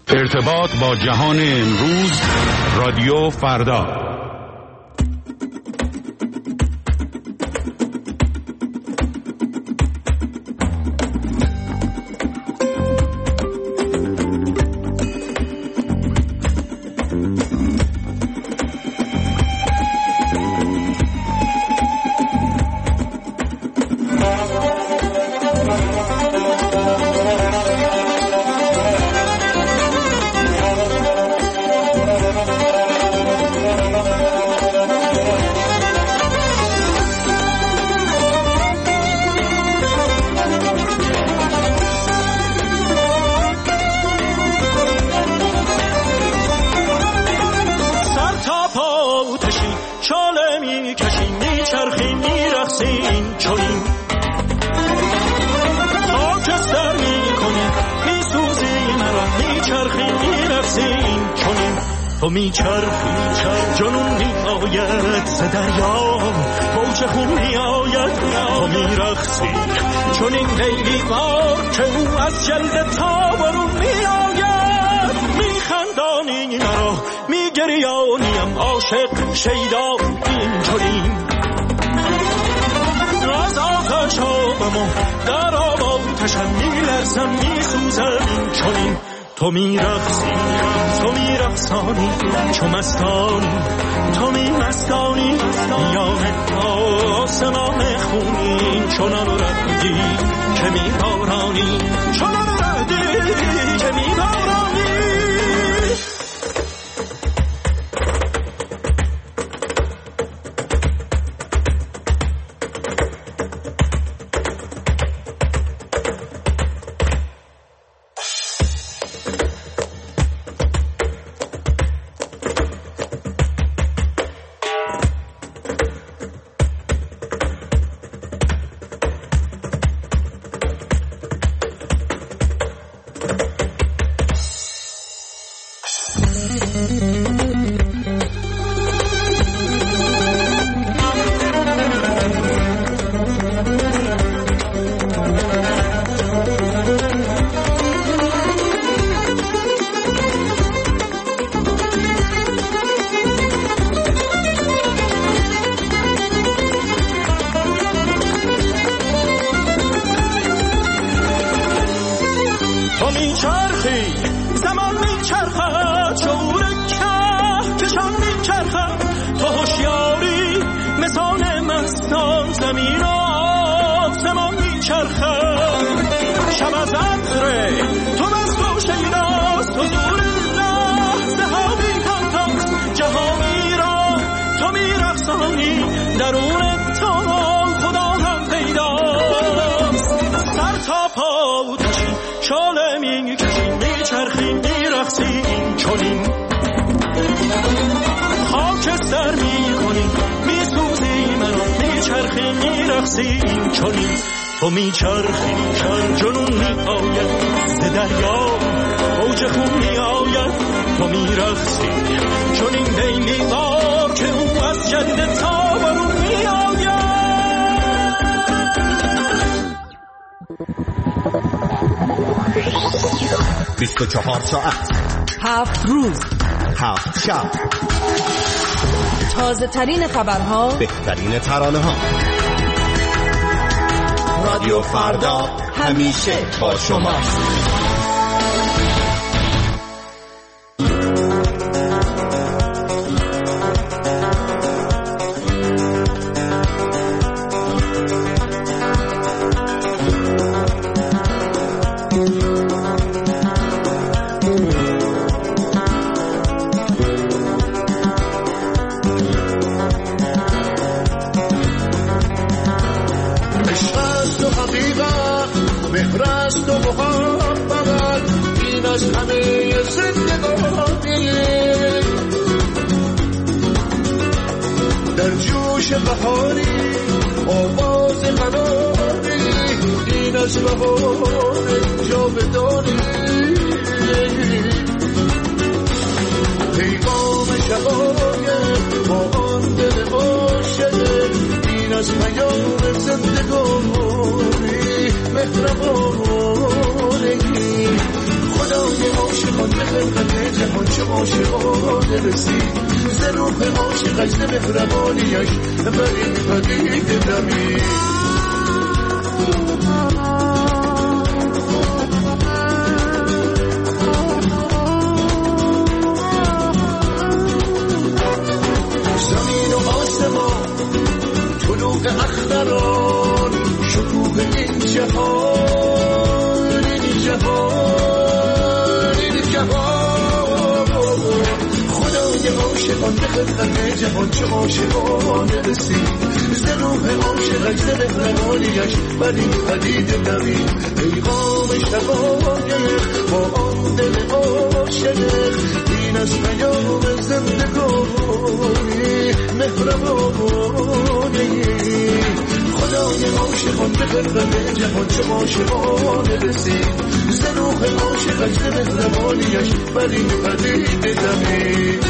ارتباط با جهان امروز، رادیو فردا. تو میچرخی جنون میآید ز دریا موج خون میآید تو میرقصی چون این لیلی بار که او از جلد تابرون میآید میخندانی مرا میگریانیم عاشق شیدا این چنین از آتش آبم در آب آتشم میلرزم میسوزم این چنین تو میرقصی تو میرقصانی چو مستانی تو میمستانی میان آسمان خونی چنان رهدی که میبارانی چنان رهدی که میبارانی تو میچرخی جنون میآید ز دریا موج خون میآید تو میرقصی چون این لیلی بار که او از جلد تابرون میآید 24 ساعت 7 روز 7 شب تازه ترین خبرها، بهترین ترانه ها. رادیو فردا همیشه با شماست. بهاری آواز قناری این از بهار جاودانی پیغام شقایق با آن دل عاشق این از پیام زندگانی مهربانی خدای عاشق عاشقان به خلقت جهان چه عاشقانه رسید ز روح عاشقش ز مهربانیش برین پدید نمید اختران شکوه این جهان خدای عاشقان به خلقت جهان چه عاشقانه رسید ز روح عاشقش ز مهربانیش بر این پدید نمید پیغام شقایق با آن دل عاشق این از پیام زندگانی مهربانی خدای عاشقان به خلقت جهان چه عاشقانه رسید ز روح عاشقش ز مهربانیش بر این پدید نمید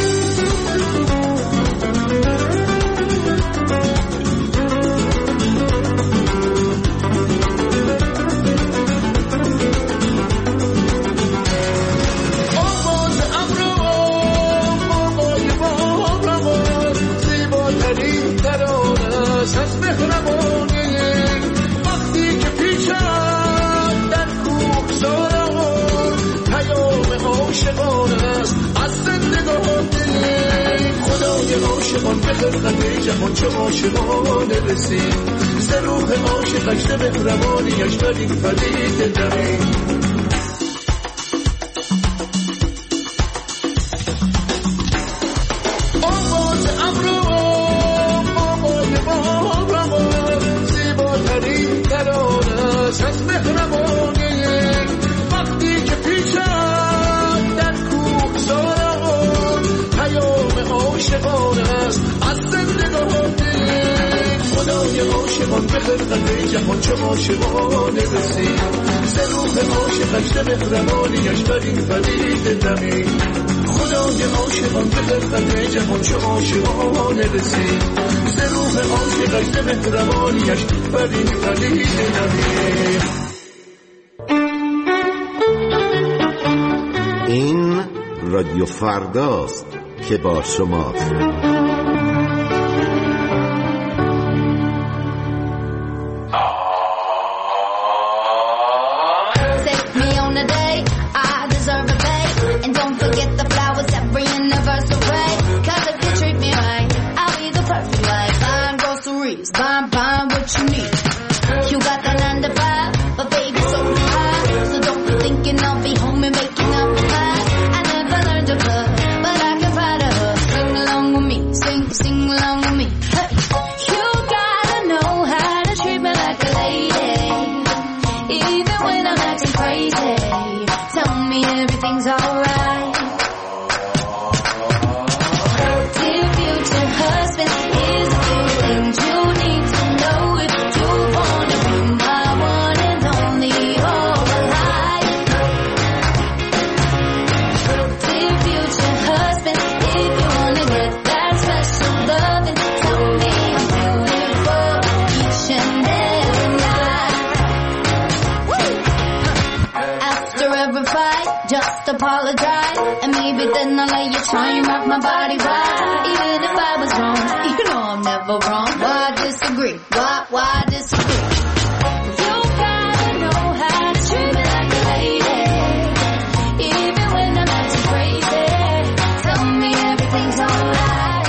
عاشقان به خلقت جهان چه عاشقانه رسید ز روح عاشقش ز مهربانیش بر این پدید نمید آواز ابرام آوای بابرمان زیباترین ترانه است از مهربانی وقتی که پیچد در کوهساران پیام عاشقان است از زندگانی خدای عاشقان به خلقت جهان چه عاشقانه رسید ز روح عاشقش ز مهربانیش بر این پدید نمید خدای عاشقان به خلقت جهان چه عاشقانه رسید ز روح عاشقش ز مهربانیش بر این پدید نمید این رادیو فرداست که با شماست. Apologize, and maybe then I'll let you try and rock my body right. Even if I was wrong, you know I'm never wrong. Why disagree? Why disagree? You gotta know how to treat me like a lady, even when I'm acting crazy. Tell me everything's alright.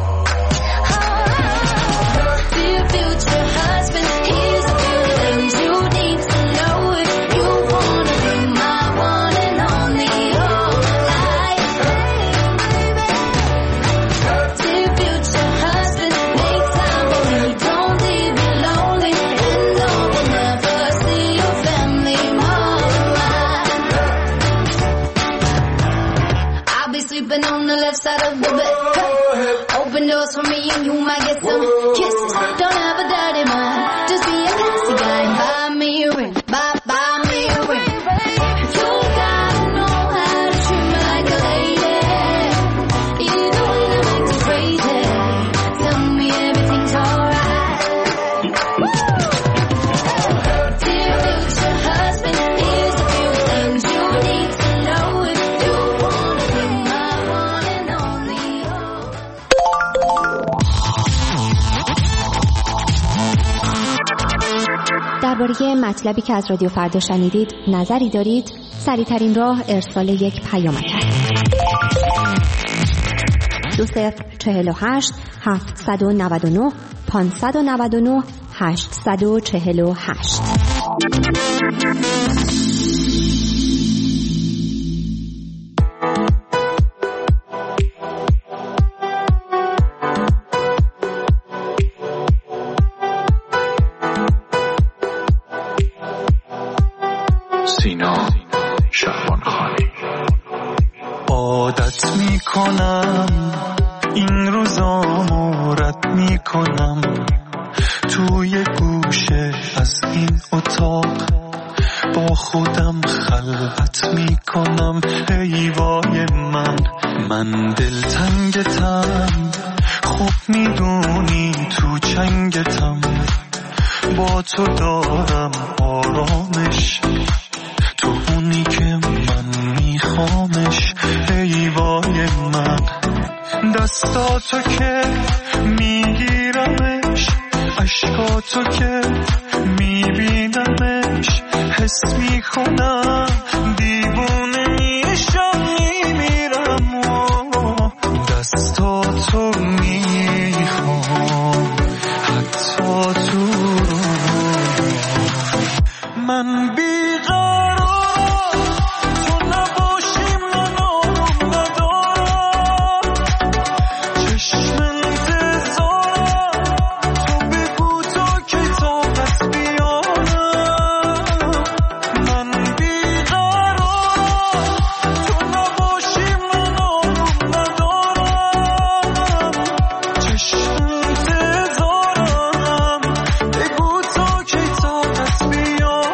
Dear future husband, here's a few things you need to know if you wanna be my one and only. On the left side of the bed, open doors for me and you might get some kisses. Don't have a dirty mind, just be a classy guy. Buy me a ring, buy me a ring. You gotta know how to treat me like a lady, even when I'm acting crazy. Tell me everything's alright. Dear future husband, here's a few things you need to know if you درباره مطلبی که از رادیو فردا شنیدید نظری دارید؟ سریع‌ترین راه ارسال یک پیامک است. 2048 799 599 848. سینا شعبانخانی. عادت میکنم این روزامو رد میکنم، توی گوشه از این اتاق با خودم خلوت میکنم. ای وای من دلتنگتم، خوب میدونی تو چنگتم، با تو دارم آرامش، تو اونی که من میخوامش. ای وای من دستاتو که میگیرمش، عشقاتو که میبینمش، حس میکنم دیوونه میشم میمیرم و دستاتو میخوام حتی تو من بیقرارم، تو نباشی من آروم ندارم، چشم انتظارم، تو بگو تا که طاقت بیارم. من بیقرارم، تو نباشی من آروم ندارم، چشم انتظارم، بگو تا که طاقت بیارم.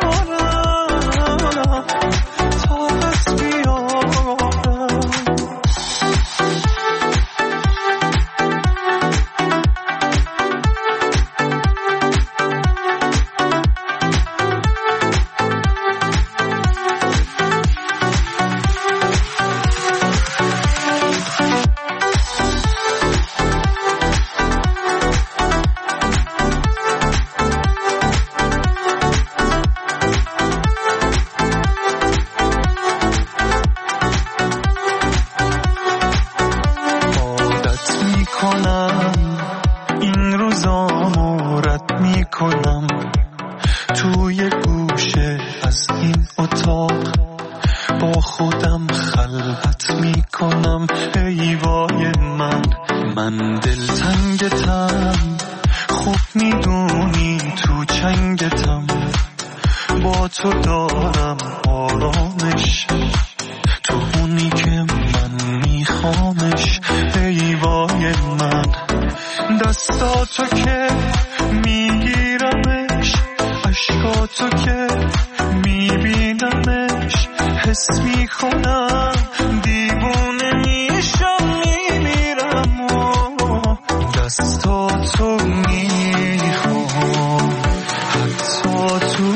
این روزامو رد میکنم، توی گوشه از این اتاق با خودم خلوت میکنم. ای وای من دلتنگتم، خوب میدونی تو چنگتم، با تو دارم آرامش، تو اونی که من میخوامش. ای وای من دستاتو که میگیرمش، عشقاتو که میبینمش، حس میکنم دیوونه میشم میمیرم و دستاتو میخوام حتی تو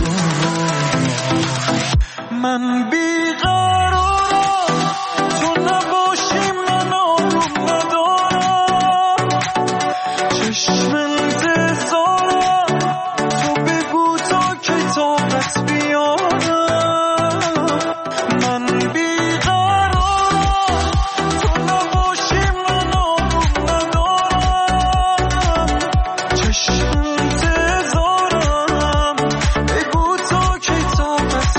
من بیقرارم، تو نباشی من آروم ندارم، چشم انتظارم، تو بگو تا که طاقت بیارم. من بیقرارم، تو نباشی من آروم ندارم، چشم انتظارم، بگو تا که طاقت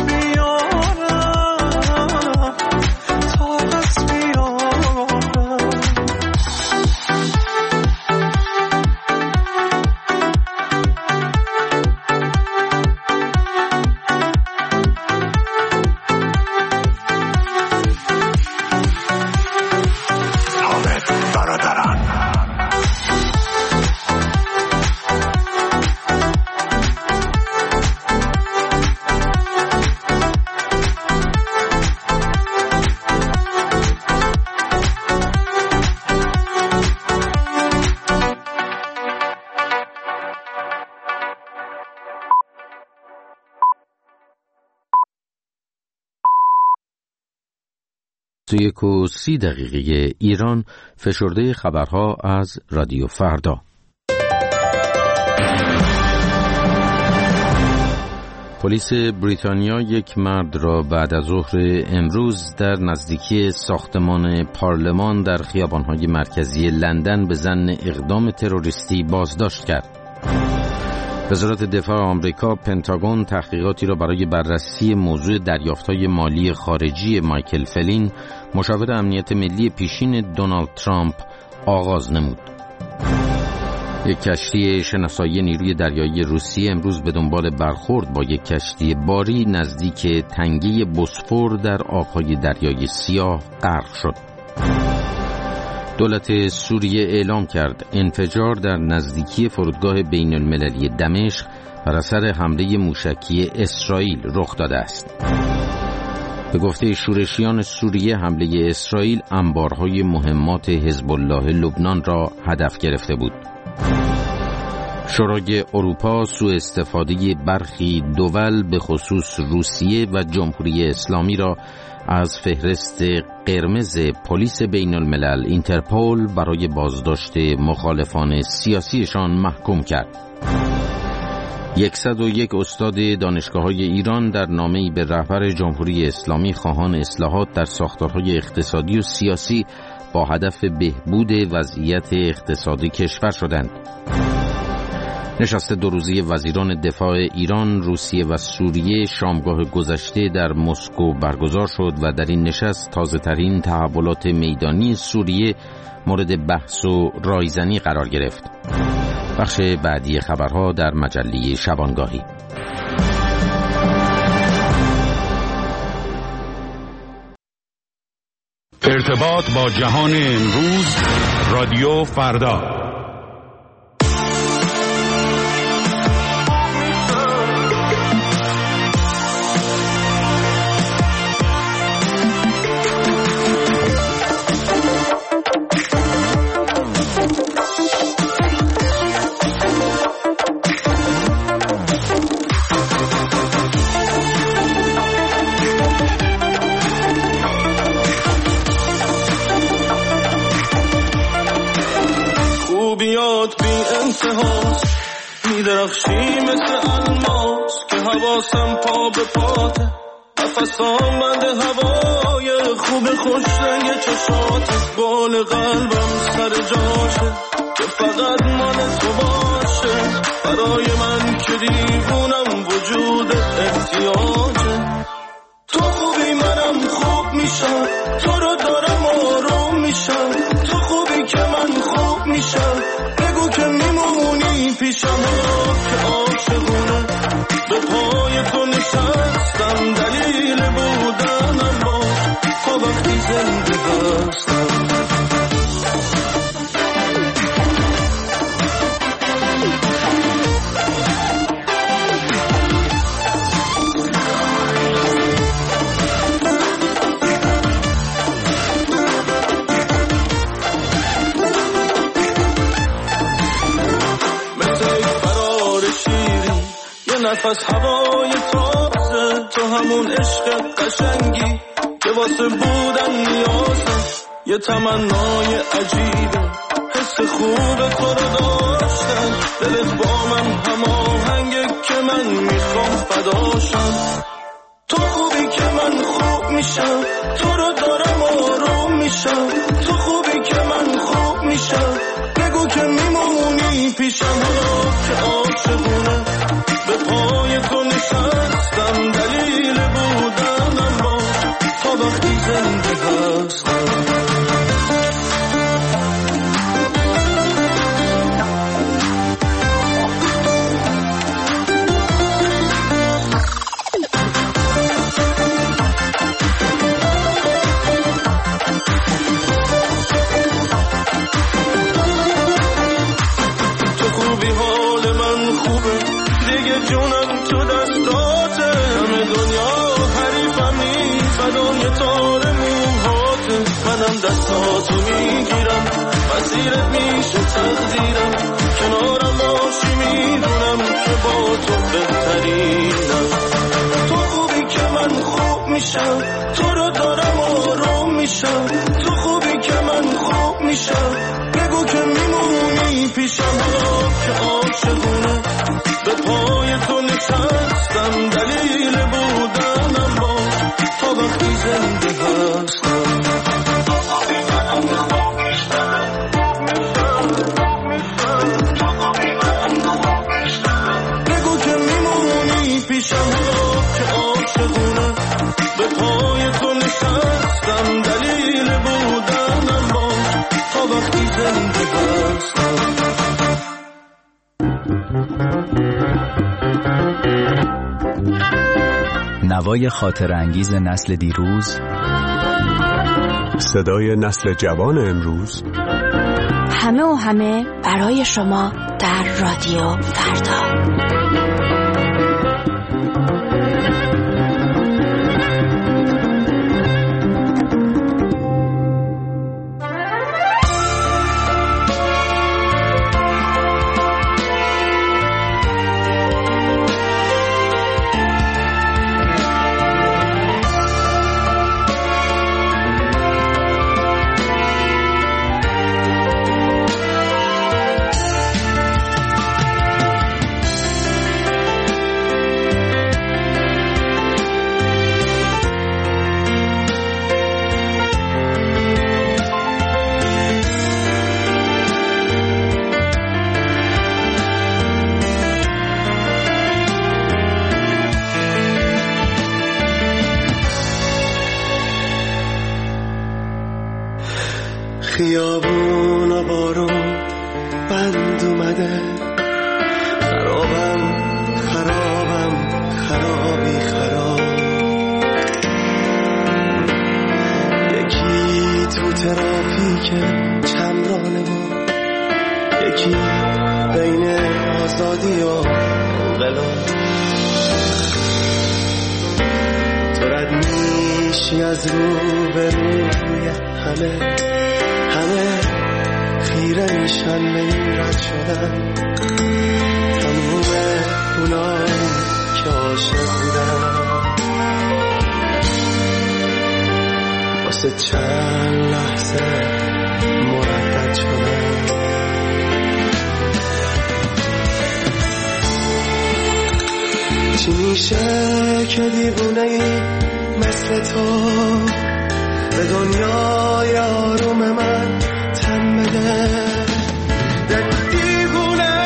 بیارم، طاقت بیارم. تو 1:30 ایران فشرده خبرها از رادیو فردا. پلیس بریتانیا یک مرد را بعد از ظهر امروز در نزدیکی ساختمان پارلمان در خیابان‌های مرکزی لندن به ظن اقدام تروریستی بازداشت کرد. وزارت دفاع آمریکا پنتاگون تحقیقاتی را برای بررسی موضوع دریافت‌های مالی خارجی مایکل فلین، مشاور امنیت ملی پیشین دونالد ترامپ، آغاز نمود. یک کشتی شناسایی نیروی دریایی روسیه امروز به دنبال برخورد با یک کشتی باری نزدیک تنگه بوسفور در آبهای دریای سیاه غرق شد. دولت سوریه اعلام کرد انفجار در نزدیکی فرودگاه بین المللی دمشق بر اثر حمله موشکی اسرائیل رخ داده است. به گفته شورشیان سوریه، حمله اسرائیل انبارهای مهمات حزب الله لبنان را هدف گرفته بود. شورای اروپا سوء استفاده برخی دول به خصوص روسیه و جمهوری اسلامی را از فهرست قرمز پلیس بین الملل اینترپول برای بازداشت مخالفان سیاسیشان محکوم کرد. 101 استاد دانشگاه‌های ایران در نامه‌ای به رهبر جمهوری اسلامی خواهان اصلاحات در ساختارهای اقتصادی و سیاسی با هدف بهبود وضعیت اقتصادی کشور شدند. نشست دو روزه وزیران دفاع ایران، روسیه و سوریه شامگاه گذشته در مسکو برگزار شد و در این نشست تازه‌ترین تحولات میدانی سوریه مورد بحث و رایزنی قرار گرفت. بخش بعدی خبرها در مجله شبانگاهی. ارتباط با جهان امروز، رادیو فردا. میدرخشی مثل الماس که حواسم پا به پاته، نفسام بند هوای خوب خوش رنگ چشات، بال قلبم سر جاشه که فقط مال تو باشه، برای من که دیوونم وجود احتیاجه. تو خوبی منم خوب میشم، تو رو دارم آروم میشم، تو خوبی که من خوب میشم، بگو که میمونی پیشم که عاشقونه به پای تو نشستم، دلیل بودنم با تا وقتی زنده هستم. نفس هوای تازه، تو همون عشق قشنگی که واسه بودن نیازه، یه تمنای عجیبه حس خوب تو رو داشتن، دلت با من هماهنگه که من میخوام فداشم. تو خوبی که من خوب میشم، تو رو دارم آروم میشم، تو خوبی که من خوب میشم، بگو که میمونی پیشم که عاشقونه به پای تو نشستم، دلیل بودنم با تا وقتی زنده هستم. تو خوبی حال من خوبه، جونم تو دستاته، همه دنیا حریفمی، فدای تار موهاته، منم دستاتو میگیرم، مسیرت میشه تقدیرم، کنارم باشی میدونم که با تو بهترینم. تو خوبی که من خوب میشم، تو رو دارم آروم میشم، تو خوبی که من خوب میشم، بگو که میمونی پیشم که عاشقونه به پای تو نشستم، دلیل نوای خاطرانگیز نسل دیروز، صدای نسل جوان امروز، همه برای شما در رادیو فردا. خیابون و بارون بند اومده، خرابم خرابی خراب. یکی تو ترافیک چمرانه و یکی بین آزادی و انقلاب. تو رد میشی از رو به روی همه خیره میشن به این رد شدن، تموم اونایی که عاشق بودن واسه چند لحظه مردد شدن. چی میشه که دیوونه‌ای مثل تو به دنیای آروم من تن بده؟ دیوونه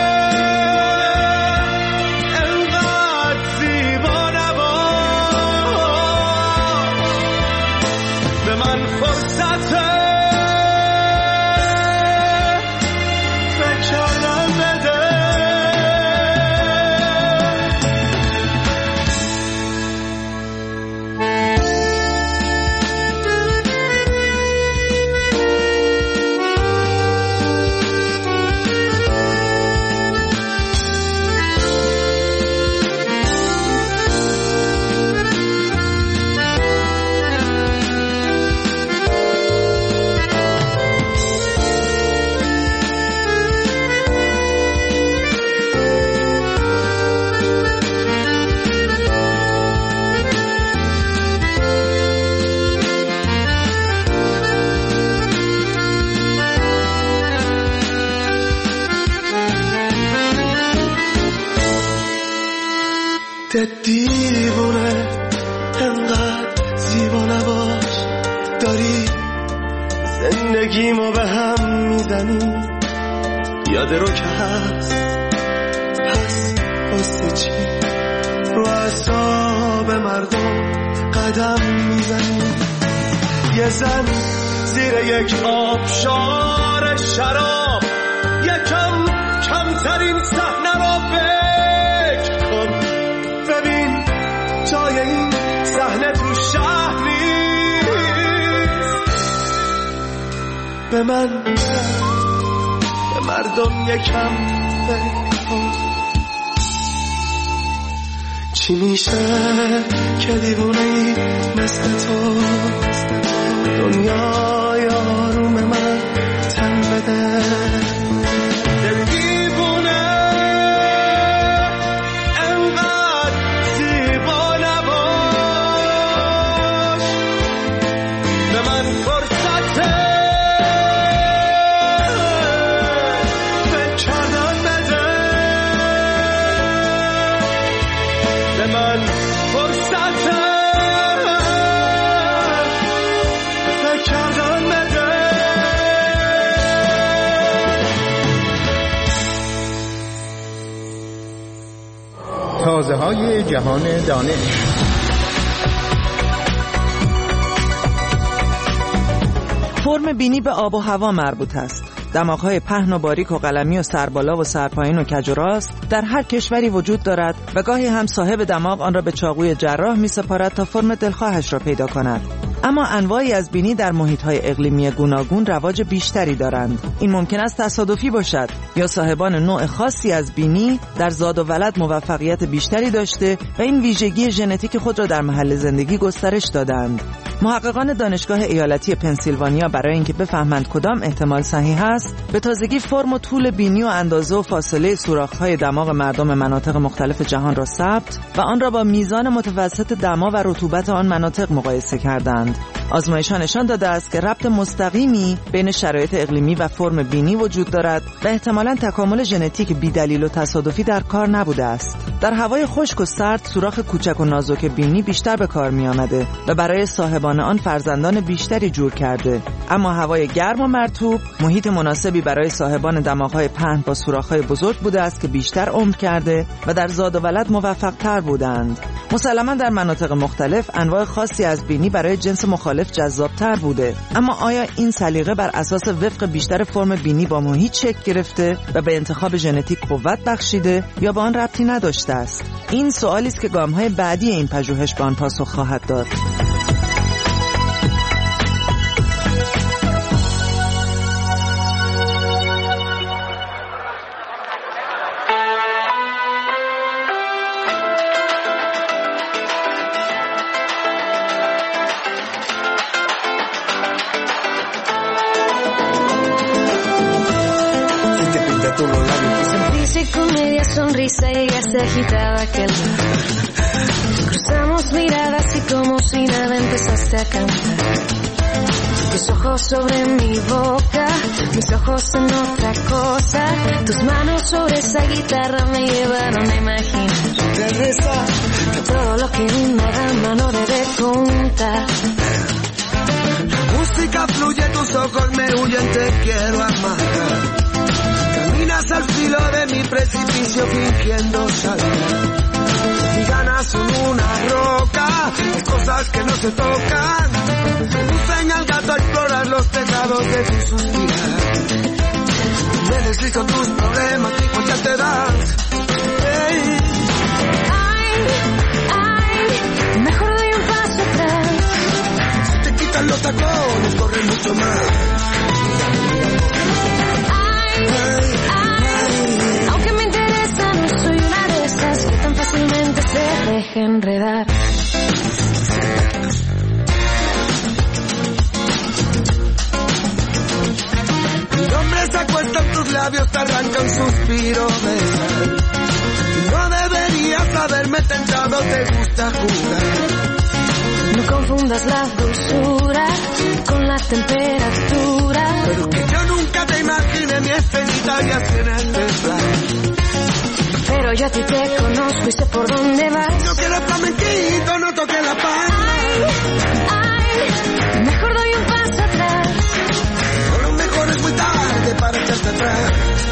انقدر زیبا نباش، به من فرصت فکر کردن بده. دیوونه انقدر زیبا نباش، داری زندگیمو به هم میزنی. یاد رو که هست، پس واسه چی رو اعصاب مردم قدم میزنی؟ یه زن زیر یک آبشار شراب، یکم کمترین صحنه رو فکر کن. ببین جای این صحنه تو شهر نیست. به من، به مردم یکم فکر کن. چی میشه که دیوونه‌ای مثل تو دنیای آروم من تن بده؟ تازه‌های جهان دانش. فرم بینی به آب و هوا مربوط است. دماغ‌های پهن و باریک و قلمی و سربالا و سرپایین و کج و راست در هر کشوری وجود دارد و گاهی هم صاحب دماغ آن را به چاقوی جراح می‌سپارد تا فرم دلخواهش را پیدا کند. اما انواعی از بینی در محیط‌های اقلیمی گوناگون رواج بیشتری دارند. این ممکن است تصادفی باشد یا صاحبان نوع خاصی از بینی در زاد و ولد موفقیت بیشتری داشته و این ویژگی ژنتیک خود را در محل زندگی گسترش دادند. محققان دانشگاه ایالتی پنسیلوانیا برای اینکه بفهمند کدام احتمال صحیح است، به تازگی فرم و طول بینی و اندازه و فاصله سوراخ‌های دماغ مردم مناطق مختلف جهان را ثبت و آن را با میزان متوسط دما و رطوبت آن مناطق مقایسه کردند. آزمایش‌ها نشان داده است که ربط مستقیمی بین شرایط اقلیمی و فرم بینی وجود دارد و احتمالاً تکامل ژنتیک بی‌دلیل و تصادفی در کار نبوده است. در هوای خشک و سرد سوراخ کوچک و نازک بینی بیشتر به کار می‌آمده و برای صاحبان آن فرزندان بیشتری جور کرده. اما هوای گرم و مرطوب محیط مناسبی برای صاحبان دماغ‌های پهن با سوراخ‌های بزرگ بوده است که بیشتر عمر کرده و در زاد و ولد موفق‌تر بودند. مسلماً در مناطق مختلف انواع خاصی از بینی برای جنس مخالف جذاب‌تر بوده. اما آیا این سلیقه بر اساس وفق بیشتر فرم بینی با محیط شکل گرفته و به انتخاب ژنتیک قوت بخشیده یا با آن ربطی نداشته است؟ این سوالی است که گام‌های بعدی این پژوهش به آن پاسخ خواهد داد. Sonrisa y ella se agitaba aquel mar. Cruzamos miradas y como si nada empezaste a cantar. Tus ojos sobre mi boca, mis ojos en otra cosa. Tus manos sobre esa guitarra me llevaron a imaginar todo lo que una dama no debe contar. La música fluye, tus ojos me huyen, te quiero amar. Caminas al filo de mi precipicio fingiendo saltar. Mi ganas son una roca, hay cosas que no se tocan. Enseña al gato a explorar los tejados de tu suspirar. Me deslizo tus problemas y pues ya te das. Hey. Ay, ay, mejor doy un paso atrás. Si te quitan los tacones, corre mucho más. Aunque me interesa, no soy una de esas que tan fácilmente se deja enredar. Mi nombre se acuesta en tus labios, te arranca un suspiro de sal. No deberías haberme tentado, te gusta jugar. No confundas la dulzura con la temperatura. Pero que yo nunca te imaginé mi escenita y así en este plan. Pero yo a ti te conozco y sé por dónde vas. No quiero flamenquito, no toques la paz. Ay, ay, mejor doy un paso atrás. O lo mejor es muy tarde para echarte atrás.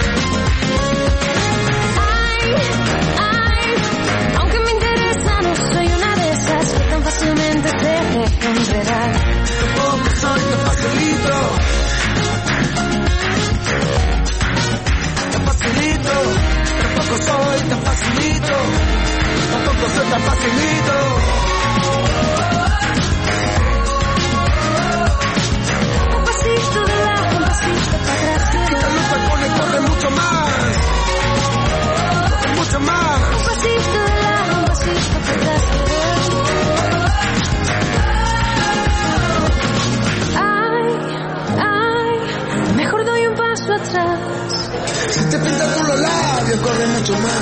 Ay, ay, aunque me interesa, no soy una de esas que tan fácilmente se deja enredar. Tampoco soy tan facilito. Tan facilito. Tampoco soy tan facilito. Tampoco soy tan facilito. Un pasito de lado, un pasito para atrás. Quita los tacones, corre mucho más. Corre mucho más. Un pasito de lado, un pasito para atrás. Ay, ay, mejor doy un paso atrás. Si te pintas con los labios, corre mucho más.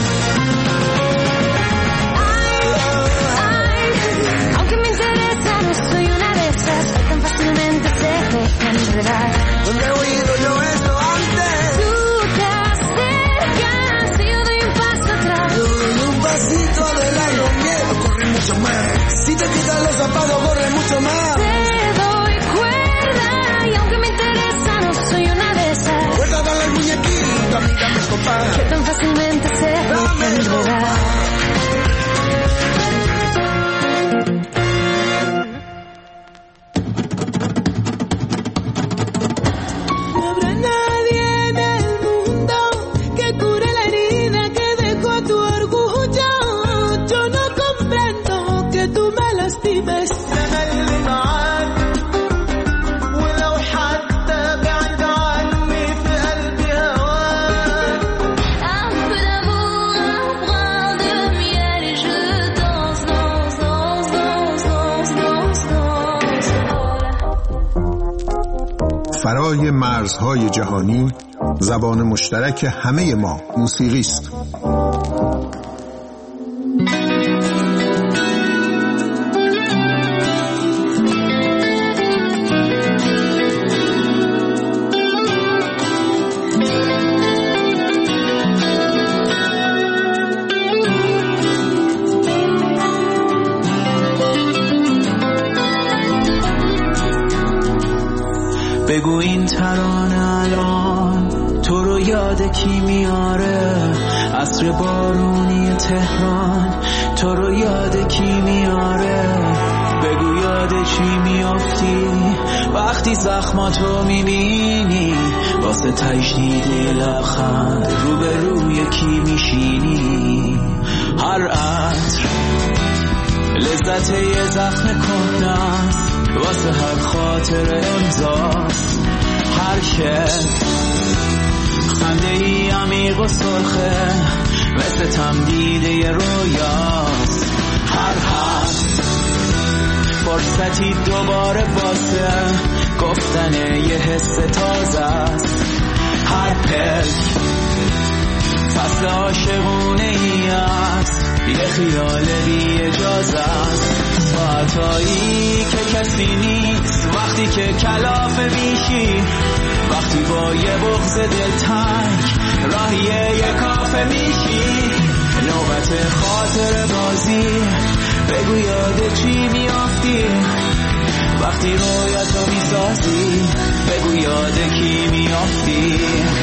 Aunque me interesa, no soy una de esas que tan fácilmente se dejan enredar. ¿Dónde he oído yo esto antes? Tú te acercas y yo doy un paso atrás. Yo doy un pasito adelante, miedo, corre mucho más. Si te quitas los zapatos, corre mucho más. Te doy cuerda y aunque me interesa, no soy una de esas. Cuerda, dale al muñequito, amiga, me compás. Que tan fácilmente se dejan enredar. فرای مرزهای جهانی زبان مشترک همه ما موسیقی است. بگو این ترانه الان تو رو یاد کی میاره؟ عصر بارونی تهران تو رو یاد کی میاره؟ بگو یاد چی میافتی وقتی زخماتو میبینی؟ واسه تجدید لبخند روبروی کی میشینی؟ هر عطر لذت یه زخم کهنه است، واسه هر خاطر امضاست. هر شب خنده ای عمیق و سرخه مثل تمدید یه رویاست. هر حرف فرصتی دوباره واسه گفتن یه حس تازه است. هر پلک فصل عاشقونه ای است، یه خیال بی اجازه است. ساعتایی که کسی نیست وقتی که کلافه میشی، وقتی با یه بغض دلتنگ راهی یه کافه میشی. نوبت خاطر بازی بگو یاد چی میافتی وقتی رویاتو میسازی؟ بگو یاد کی میافتی؟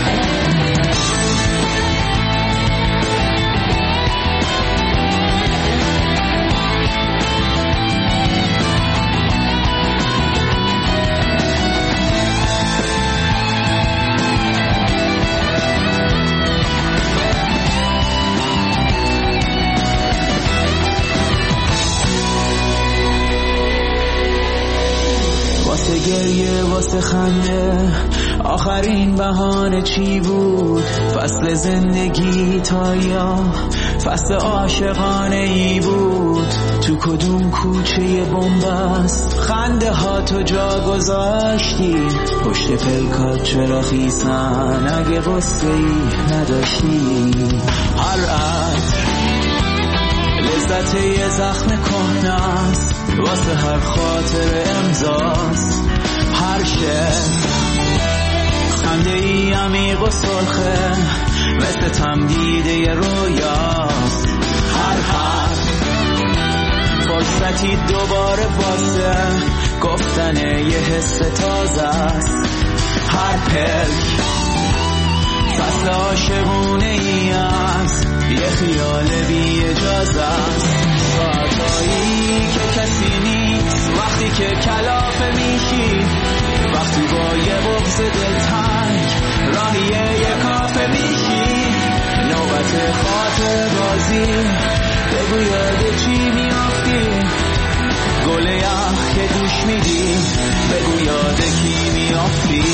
واسه گریه واسه خنده آخرین بهانه چی بود؟ فصل زندگی تا یا فصل عاشقانه ای بود؟ تو کدوم کوچه بنبست خنده ها تو جا گذاشتی؟ پشت پلکات چرا خیسن اگه غصه ای نداشتی؟ هر عطر لذت یه زخم کهنه است، واسه هر خاطر امضاست. هر شب خنده ای عمیق و سرخه مثل تمدید یه رویاست. هر حرف فرصتی دوباره واسه گفتن یه حس تازه است. هر پلک فصل عاشقونه ای است، یه خیال بی اجازه است. ساعتایی که کسی نیست وقتی که کلافه میشی، وقتی با یه بغض دلتنگ راهی یه کافه میشی. نوبت خاطر بازی بگو یاد چی میافتی؟ گل یخ که گوش میدی بگو یاد کی میافتی؟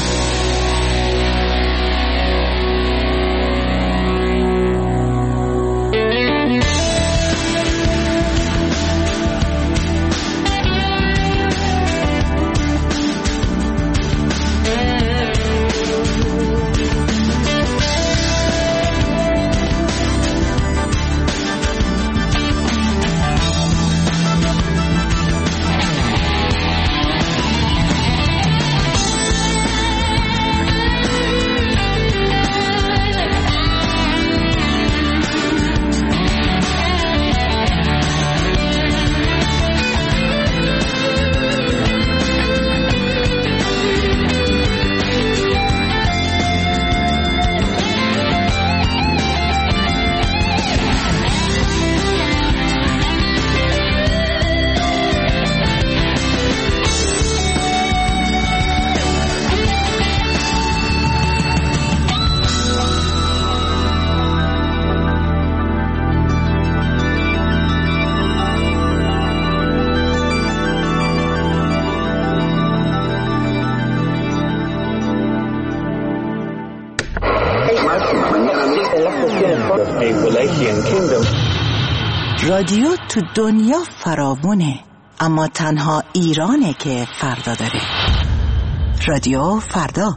رادیو تو دنیا فراوونه، اما تنها ایرانه که فردا داره. رادیو فردا.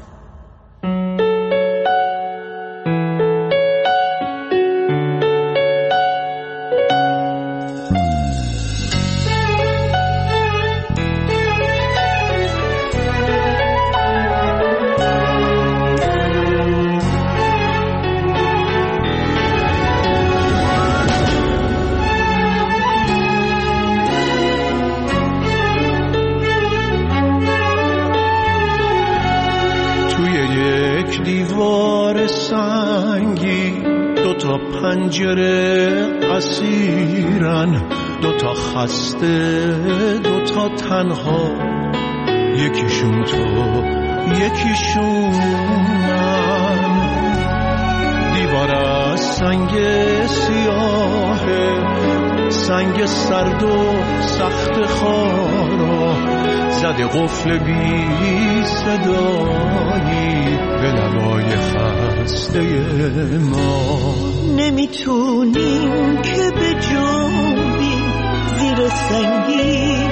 پنجره اسیرن، دوتا خسته دوتا تنها، یکیشون تو یکیشون من. دیوار از سنگ سیاهه، سنگ سرد و سخت خارا، زده قفل بی صدایی به لبای خسته ما. نمیتونیم که به جنبیم زیر سنگی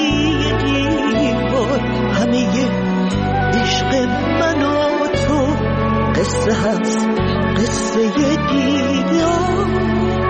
دیوار، همه عشق من و تو قصه هست، قصه دیدار.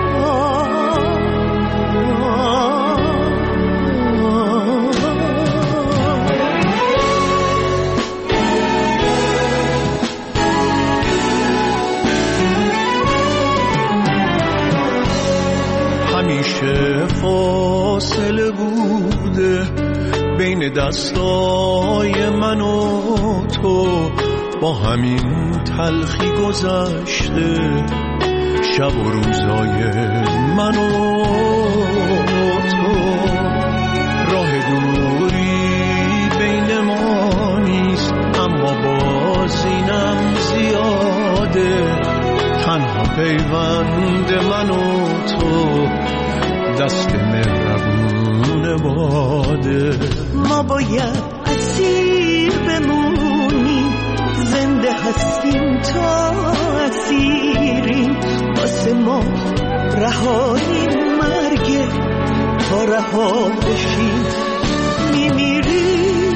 همیشه فاصله بوده بین دستای من و تو، با همین تلخی گذشته شب و روزای من و تو. راه دوری بین ما نیست، اما باز اینم زیاده، تنها پیوند من و تو دست مهربون باده. ما باید اسیر بمونیم، زنده هستیم تا اسیریم، واسه ما رهایی مرگه، تا رها بشیم میمیریم.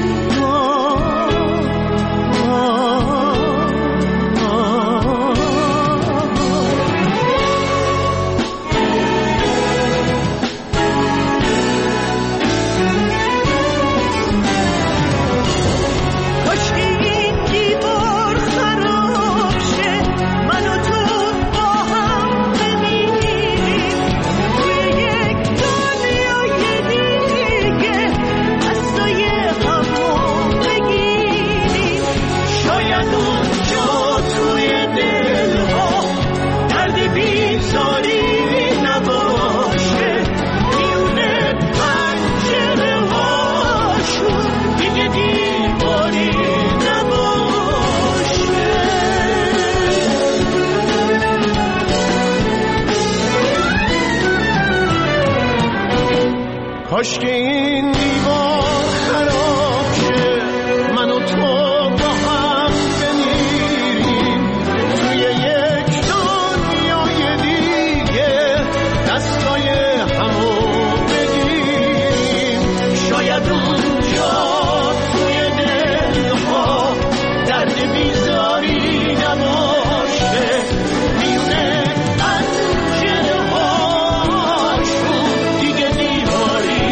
کاش که این دیوار خراب شه، من و تو با هم بمیریم توی یک دنیای دیگه، دستای همو بگیریم. شاید اونجا توی دلها درد بیزاری نباشه، میونه پنجره هاشون دیگه دیواری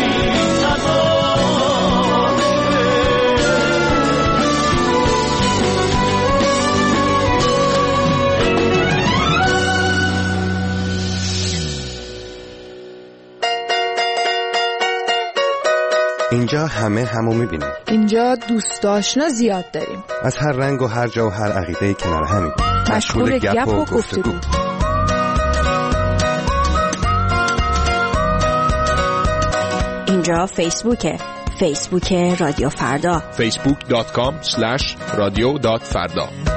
اینجا همه همو میبینیم. اینجا دوست آشنا زیاد داریم، از هر رنگ و هر جا و هر عقیده کنار همیم، مشغول گپ و گفتگو. اینجا فیسبوک رادیو فردا، facebook.com/radio.farda.